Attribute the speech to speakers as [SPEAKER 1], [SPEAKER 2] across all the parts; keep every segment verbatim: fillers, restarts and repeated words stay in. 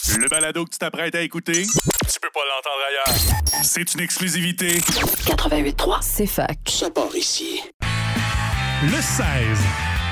[SPEAKER 1] Le balado que tu t'apprêtes à écouter, tu peux pas l'entendre ailleurs. C'est une exclusivité.
[SPEAKER 2] quatre-vingt-huit trois,
[SPEAKER 3] C'est fac.
[SPEAKER 2] ça part ici.
[SPEAKER 1] Le seize.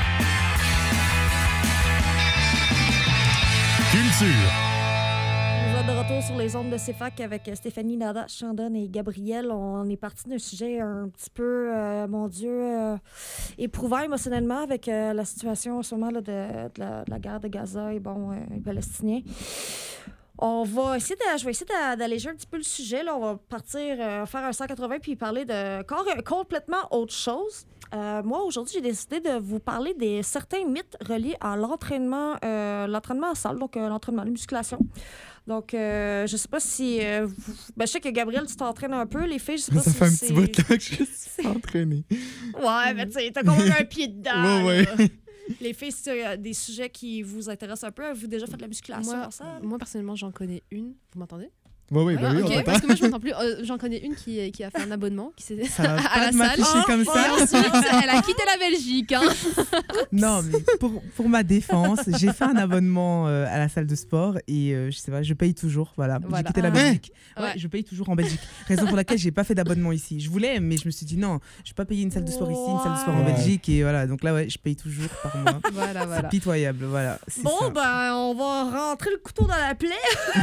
[SPEAKER 1] Culture.
[SPEAKER 4] Nous sommes de retour sur les ondes de C F A C avec Stéphanie, Nada, Chandon et Gabriel. On est parti d'un sujet un petit peu, euh, mon Dieu, euh, éprouvant émotionnellement avec euh, la situation en ce moment là, de, de, la, de la guerre de Gaza et bon, euh, les Palestiniens. On va essayer de, je vais essayer de- d'alléger un petit peu le sujet. Là. On va partir euh, faire un cent quatre-vingts puis parler de cor- complètement autre chose. Euh, moi, aujourd'hui, j'ai décidé de vous parler des certains mythes reliés à l'entraînement, euh, l'entraînement en salle, donc euh, l'entraînement, la musculation. Donc, euh, je sais pas si... euh, vous- ben, je sais que Gabriel, tu t'entraînes un peu. Les filles, je sais pas
[SPEAKER 5] Ça
[SPEAKER 4] si
[SPEAKER 5] fait un
[SPEAKER 4] c'est...
[SPEAKER 5] petit bout là que je suis entraîné.
[SPEAKER 4] Ouais, mais tu sais, t'as quand même un pied dedans.
[SPEAKER 5] Ouais,
[SPEAKER 4] là.
[SPEAKER 5] ouais.
[SPEAKER 4] Les filles, c'est euh, des sujets qui vous intéressent un peu. Avez-vous déjà fait de la musculation
[SPEAKER 6] Moi,
[SPEAKER 4] en salle?
[SPEAKER 6] moi, personnellement, j'en connais une. Vous m'entendez?
[SPEAKER 5] Ouais, oui, bah oui,
[SPEAKER 6] ok,
[SPEAKER 5] on
[SPEAKER 6] parce
[SPEAKER 5] t'entend.
[SPEAKER 6] que moi, je m'entends plus. Euh, j'en connais une qui, qui a fait un abonnement, qui s'est
[SPEAKER 5] Ça va
[SPEAKER 6] à
[SPEAKER 5] pas
[SPEAKER 6] la
[SPEAKER 5] de m'afficher
[SPEAKER 6] salle.
[SPEAKER 5] comme
[SPEAKER 6] Et
[SPEAKER 5] ça.
[SPEAKER 6] ensuite, elle a quitté la Belgique. Hein.
[SPEAKER 5] Non, mais pour, pour ma défense, j'ai fait un abonnement euh, à la salle de sport et euh, je sais pas, je paye toujours. Voilà, j'ai
[SPEAKER 6] Voilà.
[SPEAKER 5] quitté la
[SPEAKER 6] Ah.
[SPEAKER 5] Belgique. Ouais,
[SPEAKER 6] Ouais.
[SPEAKER 5] je paye toujours en Belgique. Raison pour laquelle j'ai pas fait d'abonnement ici. Je voulais, mais je me suis dit non, je vais pas payer une salle de sport ici, une salle de sport en
[SPEAKER 7] Ouais.
[SPEAKER 5] Belgique et voilà. Donc là, ouais, je paye toujours par mois.
[SPEAKER 6] Voilà,
[SPEAKER 5] C'est
[SPEAKER 6] voilà.
[SPEAKER 5] pitoyable, voilà. c'est
[SPEAKER 4] Bon,
[SPEAKER 5] ça.
[SPEAKER 4] ben, on va rentrer le couteau dans la plaie.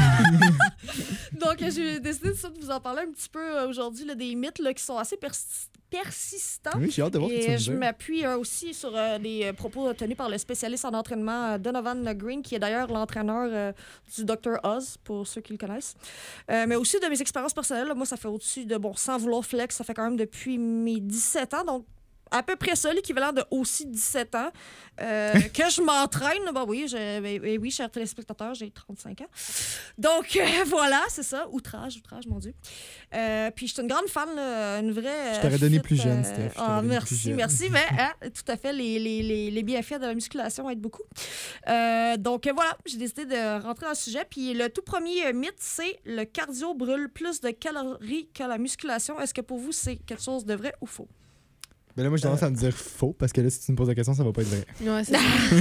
[SPEAKER 4] Donc, j'ai décidé de, ça, de vous en parler un petit peu euh, aujourd'hui, là, des mythes là, qui sont assez persi- persistants.
[SPEAKER 7] Oui, j'ai hâte de voir ce que tu vas
[SPEAKER 4] Et
[SPEAKER 7] me
[SPEAKER 4] je
[SPEAKER 7] dire.
[SPEAKER 4] m'appuie euh, aussi sur euh, les euh, propos tenus par le spécialiste en entraînement euh, Donovan Green, qui est d'ailleurs l'entraîneur euh, du docteur Oz, pour ceux qui le connaissent. Euh, mais aussi de mes expériences personnelles. Là, moi, ça fait au-dessus de, bon, sans vouloir flex, ça fait quand même depuis mes dix-sept ans. Donc, à peu près ça, l'équivalent de aussi dix-sept ans, euh, que je m'entraîne. Bah oui, je, ben, ben oui, cher téléspectateur, j'ai trente-cinq ans. Donc, euh, voilà, c'est ça. Outrage, outrage, mon Dieu. Euh, puis, je suis une grande fan, là, une vraie...
[SPEAKER 7] Je t'aurais
[SPEAKER 4] euh,
[SPEAKER 7] donné
[SPEAKER 4] fit,
[SPEAKER 7] plus jeune,
[SPEAKER 4] euh,
[SPEAKER 7] Steph, je t'aurais
[SPEAKER 4] Ah,
[SPEAKER 7] donné
[SPEAKER 4] merci,
[SPEAKER 7] plus jeune.
[SPEAKER 4] merci. Mais hein, tout à fait, les, les, les, les bienfaits de la musculation aident beaucoup. Euh, donc, euh, voilà, j'ai décidé de rentrer dans le sujet. Puis, le tout premier euh, mythe, c'est le cardio brûle plus de calories que la musculation. Est-ce que pour vous, c'est quelque chose de vrai ou faux?
[SPEAKER 7] Ben là, moi, j'ai tendance à me dire faux, parce que là, si tu me poses la question, ça va pas être vrai.
[SPEAKER 6] Ouais, c'est ça.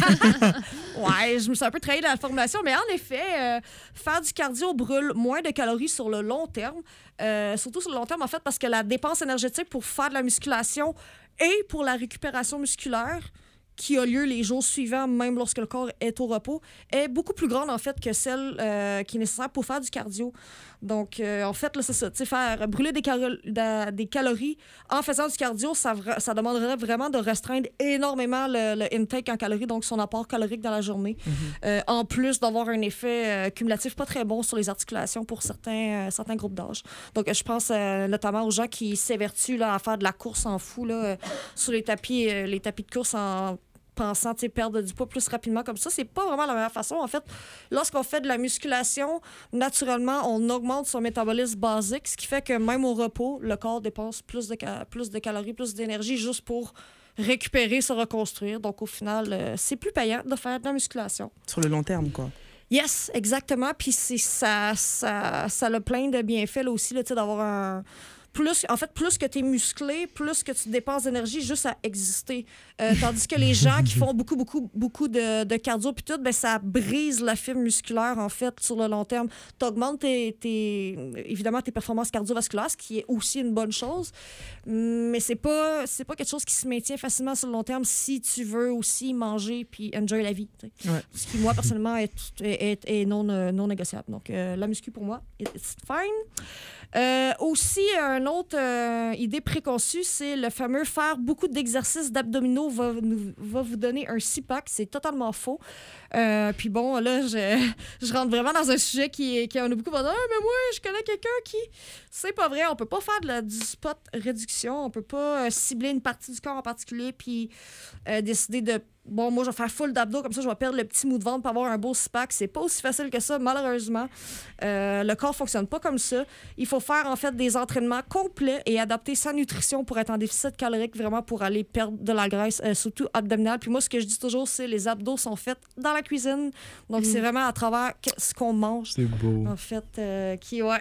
[SPEAKER 4] Ouais, je me suis un peu trahie dans la formulation, mais en effet, euh, faire du cardio brûle moins de calories sur le long terme. Euh, surtout sur le long terme, en fait, parce que la dépense énergétique pour faire de la musculation et pour la récupération musculaire, qui a lieu les jours suivants, même lorsque le corps est au repos, est beaucoup plus grande, en fait, que celle euh, qui est nécessaire pour faire du cardio. Donc, euh, en fait, là, c'est ça. Tu sais, faire brûler des, caro- da- des calories en faisant du cardio, ça, vra- ça demanderait vraiment de restreindre énormément le, le intake en calories, donc son apport calorique dans la journée. Euh, en plus d'avoir un effet euh, cumulatif pas très bon sur les articulations pour certains, euh, certains groupes d'âge. Donc, euh, je pense euh, notamment aux gens qui s'évertuent là, à faire de la course en fou là, euh, sur les tapis, euh, les tapis de course en pensant tu sais, perdre du poids plus rapidement comme ça. C'est pas vraiment la meilleure façon. En fait, lorsqu'on fait de la musculation, naturellement, on augmente son métabolisme basique, ce qui fait que même au repos, le corps dépense plus de, ca- plus de calories, plus d'énergie juste pour récupérer, se reconstruire. Donc, au final, euh, c'est plus payant de faire de la musculation.
[SPEAKER 5] Sur le long terme, quoi.
[SPEAKER 4] Yes, exactement. Puis c'est, ça, ça, ça a plein de bienfaits là, aussi, là, tu sais, d'avoir un... Plus, en fait, plus que tu es musclé, plus que tu dépenses d'énergie juste à exister. Euh, tandis que les gens qui font beaucoup, beaucoup, beaucoup de, de cardio puis tout, ben, ça brise la fibre musculaire, en fait, sur le long terme. Tu augmentes tes, tes, évidemment tes performances cardiovasculaires, ce qui est aussi une bonne chose, mais c'est pas, c'est pas quelque chose qui se maintient facilement sur le long terme si tu veux aussi manger puis enjoy la vie. Tu sais.
[SPEAKER 5] Ouais.
[SPEAKER 4] Ce qui, moi, personnellement, est, est, est non, euh, non négociable. Donc, euh, la muscu, pour moi, it's fine. Euh, aussi, une autre euh, idée préconçue, c'est le fameux faire beaucoup d'exercices d'abdominaux va, nous- va vous donner un six-pack. C'est totalement faux. Euh, puis bon, là, je, je rentre vraiment dans un sujet qui, qui en a beaucoup va dire ah, mais moi, je connais quelqu'un qui... C'est pas vrai, on peut pas faire de la, du spot réduction, on peut pas euh, cibler une partie du corps en particulier puis euh, décider de bon, moi, je vais faire full d'abdos, comme ça, je vais perdre le petit mou de ventre pour avoir un beau six-pack. C'est pas aussi facile que ça, malheureusement. Euh, le corps fonctionne pas comme ça. Il faut faire, en fait, des entraînements complets et adapter sa nutrition pour être en déficit calorique, vraiment pour aller perdre de la graisse, euh, surtout abdominale. Puis moi, ce que je dis toujours, c'est les abdos sont faits dans la cuisine. Donc,
[SPEAKER 6] Mm.
[SPEAKER 4] c'est vraiment à travers que- ce qu'on mange.
[SPEAKER 7] C'est beau.
[SPEAKER 4] En fait, euh, qui, ouais.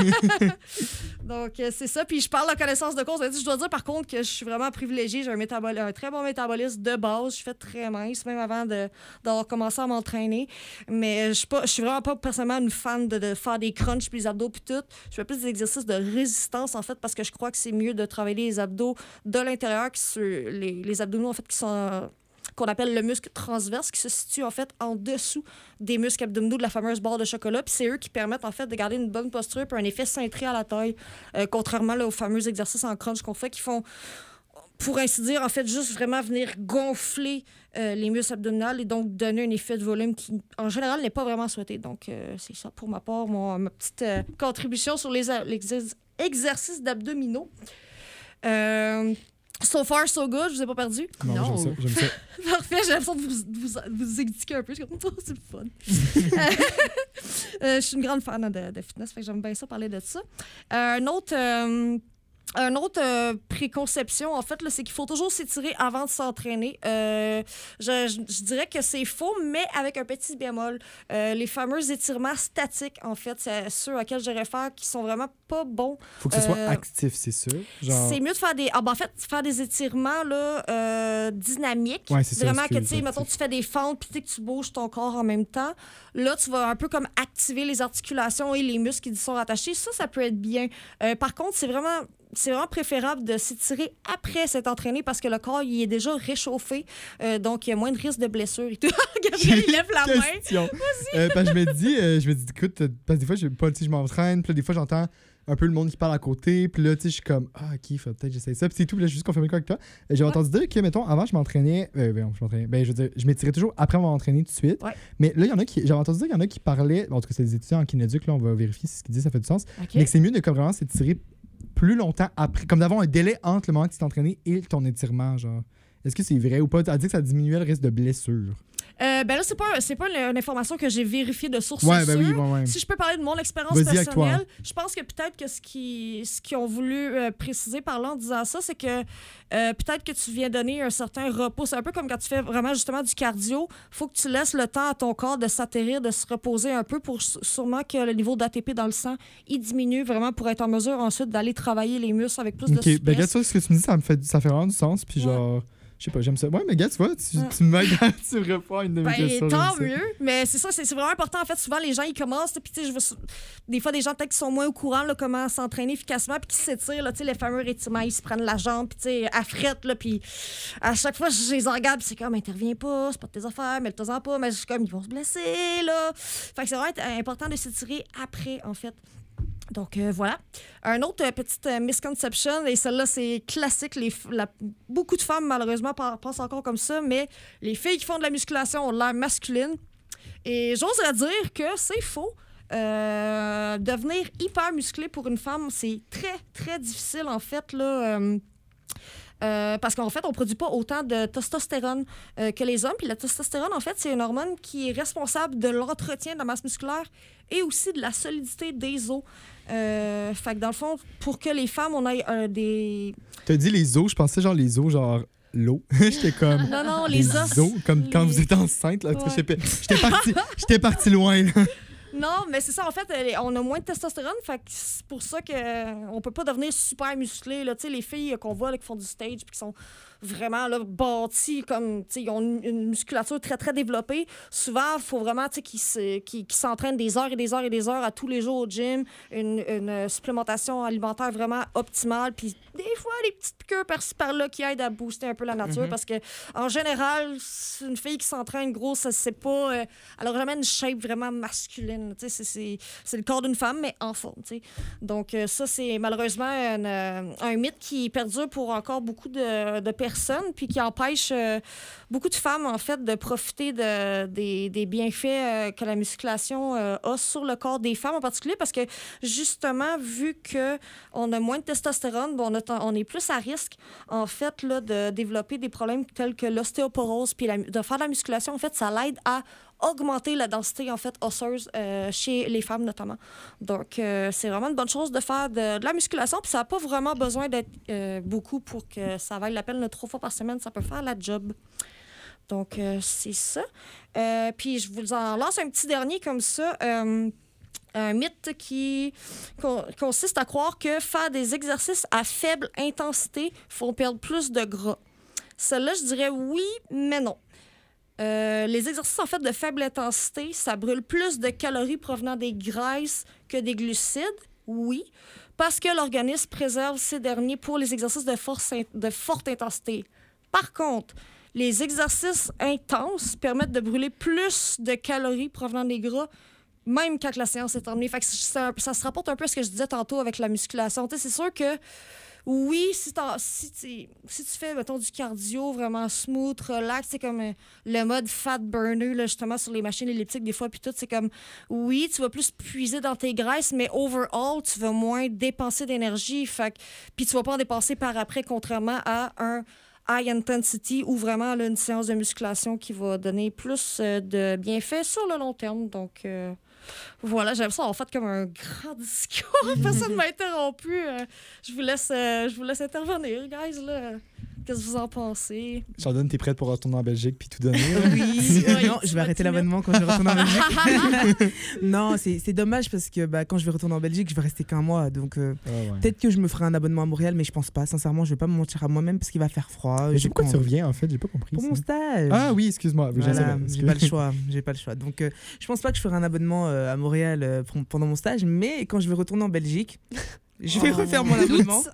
[SPEAKER 4] Donc, euh, c'est ça. Puis, je parle de connaissance de cause. Je dois dire, par contre, que je suis vraiment privilégiée. J'ai un, métabol- un très bon métabolisme de base. Je fais très très mince, même avant de, d'avoir commencé à m'entraîner. Mais je suis pas, je suis vraiment pas personnellement une fan de, de faire des crunchs puis les abdos puis tout. Je fais plus des exercices de résistance, en fait, parce que je crois que c'est mieux de travailler les abdos de l'intérieur que sur les, les abdominaux, en fait, qui sont... Euh, qu'on appelle le muscle transverse, qui se situe en fait en dessous des muscles abdominaux de la fameuse barre de chocolat. Puis c'est eux qui permettent en fait de garder une bonne posture et un effet cintré à la taille, euh, contrairement là, aux fameux exercices en crunch qu'on fait, qui font, pour ainsi dire, en fait, juste vraiment venir gonfler euh, les muscles abdominaux et donc donner un effet de volume qui, en général, n'est pas vraiment souhaité. Donc, euh, c'est ça pour ma part, mon, ma petite euh, contribution sur les, les exercices d'abdominaux. Euh... So far, so good, je vous ai pas perdu.
[SPEAKER 7] Non,
[SPEAKER 6] Non.
[SPEAKER 7] j'aime ça. J'aime ça.
[SPEAKER 4] Parfait, j'ai l'impression de vous, de vous, de vous expliquer un peu. C'est comme, oh, c'est le fun. euh, je suis une grande fan de, de fitness, fait que j'aime bien ça, parler de ça. Euh, un autre... Euh, Un autre euh, préconception, en fait, là, c'est qu'il faut toujours s'étirer avant de s'entraîner. Euh, je, je, je dirais que c'est faux, mais avec un petit bémol. Euh, les fameux étirements statiques, en fait, c'est ceux à quels je réfère qui sont vraiment pas bons.
[SPEAKER 7] Faut que ce soit
[SPEAKER 4] Euh,
[SPEAKER 7] actif, c'est sûr. Genre...
[SPEAKER 4] C'est mieux de faire des... Ah, ben, en fait, faire des étirements là, euh, dynamiques.
[SPEAKER 7] Ouais, c'est ça,
[SPEAKER 4] Vraiment que, tu
[SPEAKER 7] excuse,
[SPEAKER 4] sais, mettons, tu fais des fentes puis que tu bouges ton corps en même temps. Là, tu vas un peu comme activer les articulations et les muscles qui y sont rattachés. Ça, ça peut être bien. Euh, par contre, c'est vraiment... C'est vraiment préférable de s'étirer après s'être entraîné parce que le corps il est déjà réchauffé. Euh, donc, il y a moins de risque de blessure et tout. Gabriel, il lève la main.
[SPEAKER 7] Question. Euh, parce que je me dis, euh, je me dis, écoute, euh, parce que des fois, je, pas, tu sais, je m'entraîne, puis là, des fois, j'entends un peu le monde qui parle à côté, puis là, tu sais, je suis comme, ah, ok, il faut peut-être que j'essaye ça, puis c'est tout, puis là, je suis juste confirmé quoi avec toi. Euh, J'ai
[SPEAKER 4] Ouais.
[SPEAKER 7] entendu dire que, mettons, avant, je m'entraînais, euh, ben, je m'entraînais, ben, je veux dire, je m'étirais toujours après m'avoir entraîné tout de suite.
[SPEAKER 4] Ouais.
[SPEAKER 7] Mais là, il y en a qui, j'avais entendu dire qu'il y en a qui parlaient, en tout cas, c'est des étudiants en kinéduc, là, on va vérifier si ce qu'ils disent, ça fait du sens,
[SPEAKER 4] OK.
[SPEAKER 7] mais que c'est mieux de comme vraiment s'étirer plus longtemps après, comme d'avoir un délai entre le moment que tu t'es entraîné et ton étirement, genre. Est-ce que c'est vrai ou pas? Elle dit que ça diminuait le risque de blessure.
[SPEAKER 4] Euh, ben là, c'est pas, c'est pas une, une information que j'ai vérifiée de source
[SPEAKER 7] Ouais, ben
[SPEAKER 4] sûre.
[SPEAKER 7] oui, ouais, ouais.
[SPEAKER 4] Si je peux parler de mon expérience
[SPEAKER 7] Vas-y avec toi,
[SPEAKER 4] personnelle, je pense que peut-être que ce qu'ils ce qu'ils ont voulu euh, préciser par là en disant ça, c'est que euh, peut-être que tu viens donner un certain repos. C'est un peu comme quand tu fais vraiment justement du cardio. Il faut que tu laisses le temps à ton corps de s'atterrir, de se reposer un peu pour sûrement que le niveau d'A T P dans le sang il diminue vraiment pour être en mesure ensuite d'aller travailler les muscles avec plus de
[SPEAKER 7] Ok, ben
[SPEAKER 4] souplesse.
[SPEAKER 7] regarde ça, ce que tu me dis, ça me fait, ça fait vraiment du sens, puis
[SPEAKER 4] Ouais.
[SPEAKER 7] genre, je sais pas, j'aime ça. Ouais, mais gars, tu vois, tu,
[SPEAKER 4] Ouais.
[SPEAKER 7] tu m'aides à tu réponds à une de mes
[SPEAKER 4] Ben,
[SPEAKER 7] questions.
[SPEAKER 4] tant
[SPEAKER 7] j'aime ça.
[SPEAKER 4] mieux, mais c'est ça, c'est c'est vraiment important. En fait, souvent, les gens, ils commencent, puis tu sais, je veux... des fois, des gens peut-être qui sont moins au courant, là, comment s'entraîner efficacement, puis qui s'étirent, là, tu sais, les fameux étirements, ils se prennent la jambe, puis tu sais, à frette, là, puis à chaque fois, je les regarde, puis c'est comme, interviens pas, c'est pas de tes affaires, mais le temps pas, mais je suis comme, ils vont se blesser, là. Fait que c'est vraiment important de s'étirer après, en fait. Donc, euh, voilà. Un autre euh, petite euh, misconception, et celle-là, c'est classique. Les, f- la, beaucoup de femmes, malheureusement, par- pensent encore comme ça, mais les filles qui font de la musculation ont l'air masculines. Et j'oserais dire que c'est faux. Euh, devenir hyper musclé pour une femme, c'est très, très difficile, en fait, là. Euh, Euh, parce qu'en fait, on ne produit pas autant de testostérone euh, que les hommes. Puis la testostérone, en fait, c'est une hormone qui est responsable de l'entretien de la masse musculaire et aussi de la solidité des os. Euh, fait que dans le fond, pour que les femmes, on ait euh, des...
[SPEAKER 7] T'as dit les os, je pensais genre les os, genre l'eau. J'étais comme.
[SPEAKER 4] Non, non, les os.
[SPEAKER 7] comme quand
[SPEAKER 4] les-
[SPEAKER 7] vous êtes enceinte, là.
[SPEAKER 4] Ouais.
[SPEAKER 7] J'étais j'étais parti, j'étais parti loin, là.
[SPEAKER 4] Non, mais c'est ça, en fait, euh, on a moins de testostérone, fait que c'est pour ça qu'on peut pas devenir super musclé. Là. Tu sais, les filles euh, qu'on voit là, qui font du stage puis qui sont vraiment là, bâties, comme, tu sais, ils ont une, une musculature très, très développée. Souvent, il faut vraiment tu sais, qu'ils se- qu'ils- qu'ils s'entraînent des heures et des heures et des heures à tous les jours au gym, une, une euh, supplémentation alimentaire vraiment optimale, puis des fois, des petites piqûres par-ci par-là qui aident à booster un peu la nature, parce que en général, c'est une fille qui s'entraîne gros, ça c'est pas... euh, elle a jamais une shape vraiment masculine. Tu sais, C'est, c'est, c'est le corps d'une femme, mais en forme. Tu sais. Donc, euh, ça, c'est malheureusement un, euh, un mythe qui perdure pour encore beaucoup de, de personnes, puis qui empêche euh, beaucoup de femmes, en fait, de profiter de, des, des bienfaits euh, que la musculation euh, a sur le corps des femmes en particulier, parce que, justement, vu qu'on a moins de testostérone, bon, on, a ten- on est plus à risque, en fait, là, de développer des problèmes tels que l'ostéoporose, puis la- de faire de la musculation, en fait, ça l'aide à augmenter la densité en fait osseuse euh, chez les femmes notamment. Donc euh, c'est vraiment une bonne chose de faire de, de la musculation, puis ça n'a pas vraiment besoin d'être euh, beaucoup pour que ça vaille la peine. Là, trois fois par semaine, ça peut faire la job. Donc euh, c'est ça. Euh, puis je vous en lance un petit dernier comme ça. Euh, un mythe qui con- consiste à croire que faire des exercices à faible intensité font perdre plus de gras. Celle-là, je dirais oui, mais non. Euh, les exercices en fait de faible intensité, ça brûle plus de calories provenant des graisses que des glucides, oui, parce que l'organisme préserve ces derniers pour les exercices de, force, de forte intensité. Par contre, les exercices intenses permettent de brûler plus de calories provenant des gras, même quand la séance est terminée. Fait que ça, ça se rapporte un peu à ce que je disais tantôt avec la musculation. T'sais, c'est sûr que oui, si, si, si tu fais, mettons, du cardio vraiment smooth, relax, c'est comme euh, le mode fat burner, là, justement, sur les machines elliptiques, des fois, puis tout, c'est comme, oui, tu vas plus puiser dans tes graisses, mais overall, tu vas moins dépenser d'énergie, fait puis tu vas pas en dépenser par après, contrairement à un high intensity ou vraiment là, une séance de musculation qui va donner plus euh, de bienfaits sur le long terme, donc... Euh, Voilà, j'aime ça. En fait, comme un grand discours. Personne ne m'a interrompu. Euh, je, vous laisse, euh, je vous laisse intervenir, guys. Là. Qu'est-ce que vous en pensez?
[SPEAKER 7] Jordan, t'es prête pour retourner en Belgique puis tout donner?
[SPEAKER 5] Oui,
[SPEAKER 4] Oui,
[SPEAKER 5] non, je vais arrêter l'abonnement quand je vais retourner en Belgique. Non, c'est, c'est dommage parce que bah, quand je vais retourner en Belgique, je vais rester qu'un mois. Donc euh,
[SPEAKER 7] Ah ouais.
[SPEAKER 5] peut-être que je me ferai un abonnement à Montréal, mais je pense pas. Sincèrement, je vais pas me mentir à moi-même parce qu'il va faire froid.
[SPEAKER 7] Mais
[SPEAKER 5] J'ai
[SPEAKER 7] pourquoi
[SPEAKER 5] pas
[SPEAKER 7] tu
[SPEAKER 5] envie.
[SPEAKER 7] reviens, en fait? J'ai pas compris.
[SPEAKER 5] Pour
[SPEAKER 7] ça.
[SPEAKER 5] mon stage.
[SPEAKER 7] Ah oui, excuse-moi. Je
[SPEAKER 5] Voilà,
[SPEAKER 7] savais,
[SPEAKER 5] j'ai
[SPEAKER 7] excuse.
[SPEAKER 5] pas le choix, j'ai pas le choix. Donc, euh, je pense pas que je ferai un abonnement euh, à Montréal euh, pour- pendant mon stage, mais quand je vais retourner en Belgique, je vais
[SPEAKER 4] Oh.
[SPEAKER 5] refaire mon abonnement.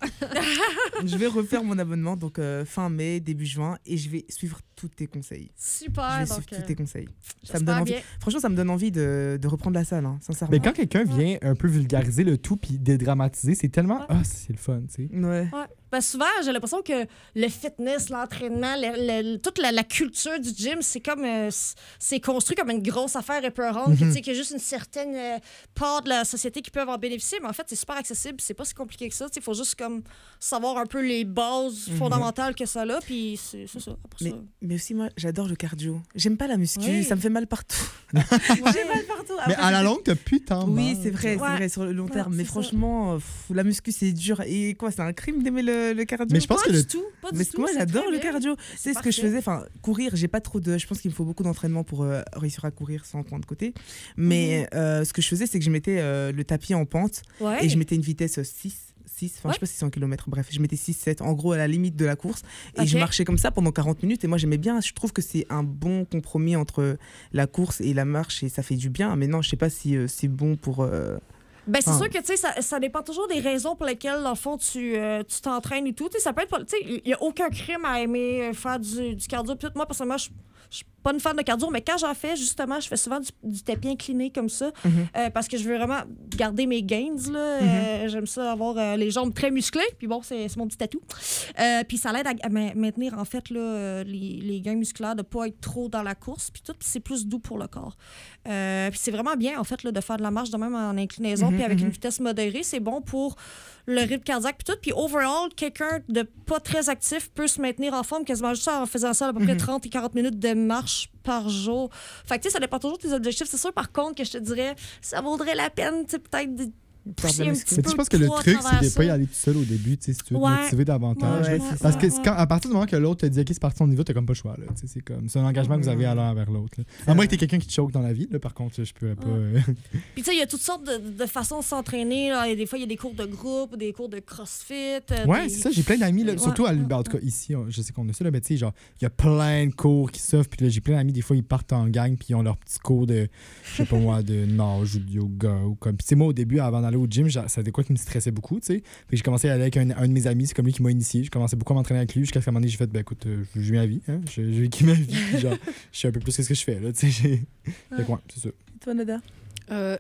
[SPEAKER 5] Je vais refaire mon abonnement, donc euh, fin mai, début juin, et je vais suivre tous tes conseils.
[SPEAKER 4] Super.
[SPEAKER 5] je vais
[SPEAKER 4] donc,
[SPEAKER 5] suivre
[SPEAKER 4] euh,
[SPEAKER 5] tous tes conseils. Ça me
[SPEAKER 4] j'espère
[SPEAKER 5] donne envie.
[SPEAKER 4] bien.
[SPEAKER 5] Franchement, ça me donne envie de, de reprendre la salle, hein, sincèrement.
[SPEAKER 7] Mais quand quelqu'un vient un peu vulgariser le tout puis dédramatiser, c'est tellement.
[SPEAKER 4] Ouais.
[SPEAKER 7] Ah, c'est le fun, tu sais.
[SPEAKER 5] Ouais.
[SPEAKER 4] Ouais. Ben souvent, j'ai l'impression que le fitness, l'entraînement, le- le- toute la, la culture du gym, c'est comme euh, c- c'est construit comme une grosse affaire épeurante, que, tu sais, qu'il y a juste une certaine euh, part de la société qui peuvent en bénéficier, mais en fait, c'est super accessible, c'est pas si compliqué que ça. Il faut juste comme savoir un peu les bases fondamentales que ça a, puis c'est, c'est ça. Après
[SPEAKER 5] Mais,
[SPEAKER 4] ça.
[SPEAKER 5] mais aussi, moi, j'adore le cardio. J'aime pas la muscu,
[SPEAKER 4] Oui.
[SPEAKER 5] ça me fait mal partout. J'ai mal partout.
[SPEAKER 7] Mais
[SPEAKER 5] Après,
[SPEAKER 7] à la
[SPEAKER 5] j'ai-
[SPEAKER 7] longue, t'as plus tant mal.
[SPEAKER 5] Oui, c'est vrai, c'est
[SPEAKER 4] Ouais.
[SPEAKER 5] vrai, sur le long
[SPEAKER 4] Ouais,
[SPEAKER 5] terme. mais
[SPEAKER 4] c'est ça.
[SPEAKER 5] franchement, euh, pff, la muscu, c'est dur. Et quoi, c'est un crime d'aimer le, le cardio?
[SPEAKER 7] Mais je pense
[SPEAKER 4] Pas
[SPEAKER 7] que
[SPEAKER 4] du
[SPEAKER 7] le.
[SPEAKER 4] tout. Pas du
[SPEAKER 5] Mais
[SPEAKER 4] tout,
[SPEAKER 5] moi,
[SPEAKER 4] c'est
[SPEAKER 5] j'adore
[SPEAKER 4] très
[SPEAKER 5] le
[SPEAKER 4] bien.
[SPEAKER 5] cardio. C'est ce que je
[SPEAKER 4] parfait.
[SPEAKER 5] faisais. Enfin, courir, j'ai pas trop de. Je pense qu'il me faut beaucoup d'entraînement pour euh, réussir à courir sans point de côté. Mais euh, ce que je faisais, c'est que je mettais euh, le tapis en pente
[SPEAKER 4] Ouais.
[SPEAKER 5] et je mettais une vitesse six. six, enfin,
[SPEAKER 4] Ouais.
[SPEAKER 5] je sais pas si c'est en kilomètres, bref, je mettais six, sept, en gros, à la limite de la course. Et
[SPEAKER 4] Ok.
[SPEAKER 5] je marchais comme ça pendant quarante minutes. Et moi, j'aimais bien. Je trouve que c'est un bon compromis entre la course et la marche et ça fait du bien. Mais non, je sais pas si euh, c'est bon pour. euh,
[SPEAKER 4] Ben, c'est
[SPEAKER 5] Ah.
[SPEAKER 4] sûr que, tu sais, ça, ça dépend toujours des raisons pour lesquelles, dans le fond, tu, euh, tu t'entraînes et tout. Tu sais, ça peut être pas... Tu sais, il n'y a aucun crime à aimer euh, faire du, du cardio. Puis tout, moi, personnellement, je je suis pas une fan de cardio, mais quand j'en fais, justement, je fais souvent du, du tapis incliné comme ça,
[SPEAKER 5] Mhm.
[SPEAKER 4] euh, parce que je veux vraiment garder mes gains, là. Euh, j'aime ça avoir euh, les jambes très musclées, puis bon, c'est c'est mon petit tatou. Euh, puis ça l'aide à, à ma- maintenir, en fait, là, euh, les, les gains musculaires, de pas être trop dans la course, puis tout, puis c'est plus doux pour le corps. Euh, puis c'est vraiment bien, en fait, là, de faire de la marche de même en inclinaison,
[SPEAKER 5] Mhm,
[SPEAKER 4] puis avec
[SPEAKER 5] mhm.
[SPEAKER 4] une vitesse modérée, c'est bon pour le rythme cardiaque, puis tout. Puis overall, quelqu'un de pas très actif peut se maintenir en forme quasiment juste en faisant ça à peu près
[SPEAKER 5] Mhm.
[SPEAKER 4] trente et quarante minutes de marche par jour. Fait que, tu sais, ça dépend toujours de tes objectifs. C'est sûr, par contre, que je te dirais, ça vaudrait la peine, tu sais, peut-être de
[SPEAKER 5] Faire de
[SPEAKER 4] pousser
[SPEAKER 5] la
[SPEAKER 4] un
[SPEAKER 5] muscu.
[SPEAKER 4] petit
[SPEAKER 7] Mais
[SPEAKER 4] peu
[SPEAKER 7] tu penses que le
[SPEAKER 4] de poids à
[SPEAKER 7] truc, c'est
[SPEAKER 4] travers
[SPEAKER 7] de
[SPEAKER 4] ça.
[SPEAKER 7] pas y aller tout seul au début, tu sais, si tu veux te
[SPEAKER 4] Ouais.
[SPEAKER 7] motiver davantage.
[SPEAKER 4] Ouais,
[SPEAKER 7] là.
[SPEAKER 4] ouais,
[SPEAKER 7] Parce que
[SPEAKER 4] ouais.
[SPEAKER 7] c'est quand- à partir du moment que l'autre te dit, OK, c'est parti, on y va, t'as comme pas le choix. Là. Tu sais, C'est comme, c'est un engagement que vous avez à l'un vers l'autre. là. À moins que t'aies quelqu'un qui te choque dans la vie, là, par contre, je pourrais pas. euh,
[SPEAKER 4] Puis, tu sais, il y a toutes sortes de, de façons de s'entraîner. Là. Et des fois, il y a des cours de groupe, des cours de crossfit. euh,
[SPEAKER 7] Ouais,
[SPEAKER 4] des-
[SPEAKER 7] c'est ça, j'ai plein d'amis, là,
[SPEAKER 4] Ouais,
[SPEAKER 7] surtout à,
[SPEAKER 4] ouais,
[SPEAKER 7] ben, en tout cas ici, on- je sais qu'on a ça, là, mais tu sais, genre, il y a plein de cours qui s'offrent, puis là, j'ai plein d'amis, des fois, ils partent en gang, puis ils ont leur petit cours de, je sais pas moi, de nage ou de yoga, ou comme. Puis, tu sais, moi, au début, avant d'aller au gym, j'a- ça c'était quoi qui me stressait beaucoup, tu sais. Puis, j'ai commencé à aller avec un, un de mes amis, c'est comme lui qui m'a initié, je commençais beaucoup à m'entraîner avec lui, jusqu'à ce moment donné, j'ai fait, ben écoute, euh, je vis ma vie, hein, je, je vis ma vie, puis genre, je sais un peu plus ce que je fais, là, tu sais, j'ai. Fait que ouais, c'est ça.
[SPEAKER 5] Et toi, Nada?
[SPEAKER 6] Euh,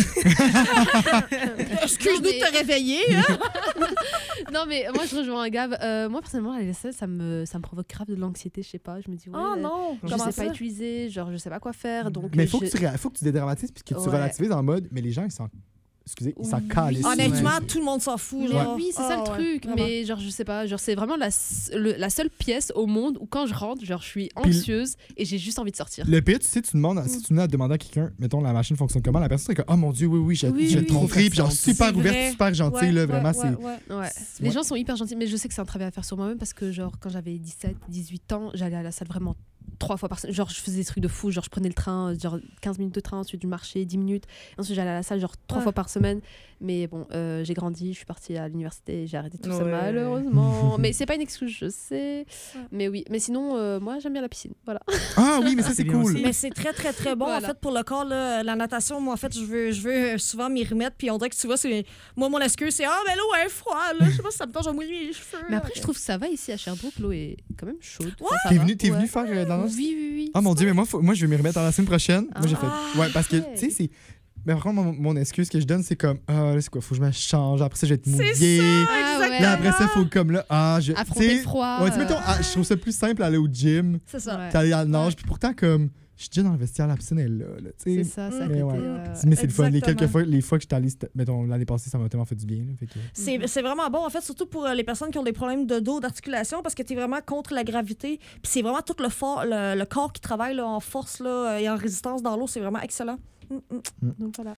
[SPEAKER 4] Excuse-nous
[SPEAKER 6] Non, mais-
[SPEAKER 4] de te réveiller. Hein?
[SPEAKER 6] non, mais moi, je rejoins Gab. Euh, moi, personnellement, la vaisselle, ça me, ça me provoque grave de l'anxiété, je sais pas. Je me dis, ouais,
[SPEAKER 4] Oh
[SPEAKER 6] euh,
[SPEAKER 4] non,
[SPEAKER 6] je
[SPEAKER 4] comment
[SPEAKER 6] sais
[SPEAKER 4] ça?
[SPEAKER 6] pas utiliser, genre, je sais pas quoi faire. Donc,
[SPEAKER 7] Mais
[SPEAKER 6] euh,
[SPEAKER 7] faut que
[SPEAKER 6] je-
[SPEAKER 7] tu, ré- faut que tu dédramatises, puis que tu
[SPEAKER 6] Ouais.
[SPEAKER 7] relativises en mode, mais les gens, ils s'en. Excusez, ils s'en
[SPEAKER 6] Oui.
[SPEAKER 7] calent.
[SPEAKER 4] Honnêtement,
[SPEAKER 6] Ouais.
[SPEAKER 4] tout le monde s'en fout.
[SPEAKER 6] Mais
[SPEAKER 4] Genre.
[SPEAKER 6] oui, c'est ça
[SPEAKER 4] Ah,
[SPEAKER 6] le
[SPEAKER 4] ouais,
[SPEAKER 6] truc.
[SPEAKER 4] vraiment.
[SPEAKER 6] Mais genre, je sais pas, genre, c'est vraiment la, s- le- la seule pièce au monde où quand je rentre, genre, je suis anxieuse et j'ai juste envie de sortir.
[SPEAKER 7] Le pire, tu sais, tu demandes, si tu venais à demander à quelqu'un, mettons, la machine fonctionne comment, la personne serait comme, oh mon Dieu, oui, oui, j'ai
[SPEAKER 6] Oui,
[SPEAKER 7] j'ai
[SPEAKER 6] oui,
[SPEAKER 7] trop
[SPEAKER 6] oui.
[SPEAKER 7] pris, puis genre
[SPEAKER 5] C'est
[SPEAKER 7] super
[SPEAKER 4] vrai.
[SPEAKER 7] ouverte, super gentille,
[SPEAKER 4] Ouais,
[SPEAKER 7] là,
[SPEAKER 4] ouais,
[SPEAKER 7] vraiment,
[SPEAKER 4] ouais,
[SPEAKER 7] c'est.
[SPEAKER 4] ouais.
[SPEAKER 6] Ouais. Les gens sont hyper gentils, mais je sais que c'est un travail à faire sur moi-même parce que, genre, quand j'avais dix-sept, dix-huit ans, j'allais à la salle vraiment trois fois par semaine. Genre, je faisais des trucs de fou. Genre, je prenais le train, genre quinze minutes de train, ensuite du marché, dix minutes. Ensuite, j'allais à la salle, genre trois
[SPEAKER 4] Ouais.
[SPEAKER 6] fois par semaine. Mais bon, euh, j'ai grandi, je suis partie à l'université, j'ai arrêté tout ça,
[SPEAKER 5] Ouais.
[SPEAKER 6] malheureusement. Mais c'est pas une excuse, je sais. Mais oui, mais sinon, euh, moi, j'aime bien la piscine. Voilà.
[SPEAKER 7] Ah oui, mais ça,
[SPEAKER 5] Ah,
[SPEAKER 7] c'est
[SPEAKER 5] c'est bien
[SPEAKER 7] cool.
[SPEAKER 5] aussi.
[SPEAKER 4] Mais c'est très, très, très bon,
[SPEAKER 6] Voilà.
[SPEAKER 4] en fait, pour le corps. Là, la natation, moi, en fait, je veux, je veux souvent m'y remettre. Puis on dirait que tu vois, c'est... moi, mon excuse, c'est « Ah, mais l'eau est froide. Là. Je sais pas si ça me tente, je vais mouiller les cheveux. »
[SPEAKER 6] Mais après, je trouve que ça va ici à Sherbrooke, l'eau est quand même chaude. Enfin, ça
[SPEAKER 7] T'es
[SPEAKER 6] va.
[SPEAKER 7] venu, t'es
[SPEAKER 6] Ouais.
[SPEAKER 7] venu faire euh, de la nage?
[SPEAKER 6] Oui, oui, oui.
[SPEAKER 7] Ah mon dieu, mais moi, faut- moi je vais m'y remettre à la semaine prochaine. Moi j'ai fait.
[SPEAKER 6] Ah,
[SPEAKER 7] Ouais, parce que,
[SPEAKER 6] ok.
[SPEAKER 7] tu sais, c'est. Mais par contre, mon, mon excuse que je donne, c'est comme, ah, là, c'est quoi, faut que je me change. Après ça, je vais être
[SPEAKER 4] C'est
[SPEAKER 7] mouillé.
[SPEAKER 6] Ah ouais.
[SPEAKER 7] Là, après ça, faut comme là, ah, je.
[SPEAKER 6] Affronter
[SPEAKER 7] tu sais,
[SPEAKER 6] le froid.
[SPEAKER 7] Ouais, tu sais,
[SPEAKER 6] euh,
[SPEAKER 7] mettons, ah, je trouve ça plus simple aller au gym,
[SPEAKER 4] C'est ça.
[SPEAKER 6] Ouais.
[SPEAKER 7] qu'aller à la nage. Puis pourtant, comme, je suis déjà dans le vestiaire, la piscine est là, là, tu
[SPEAKER 6] C'est
[SPEAKER 7] sais.
[SPEAKER 6] ça, ça.
[SPEAKER 7] Mais ouais.
[SPEAKER 6] euh,
[SPEAKER 7] Mais c'est le fun. Les
[SPEAKER 4] Exactement.
[SPEAKER 7] quelques fois, les fois que j'étais allé, c'était- mettons, l'année passée, ça m'a tellement fait du bien. Là, fait que...
[SPEAKER 4] C'est, c'est vraiment bon, en fait, surtout pour euh, les personnes qui ont des problèmes de dos, d'articulation, parce que tu es vraiment contre la gravité. Puis c'est vraiment tout le, for- le, le corps qui travaille là, en force là, et en résistance dans l'eau. C'est vraiment excellent. Mm, mm.
[SPEAKER 6] Donc voilà.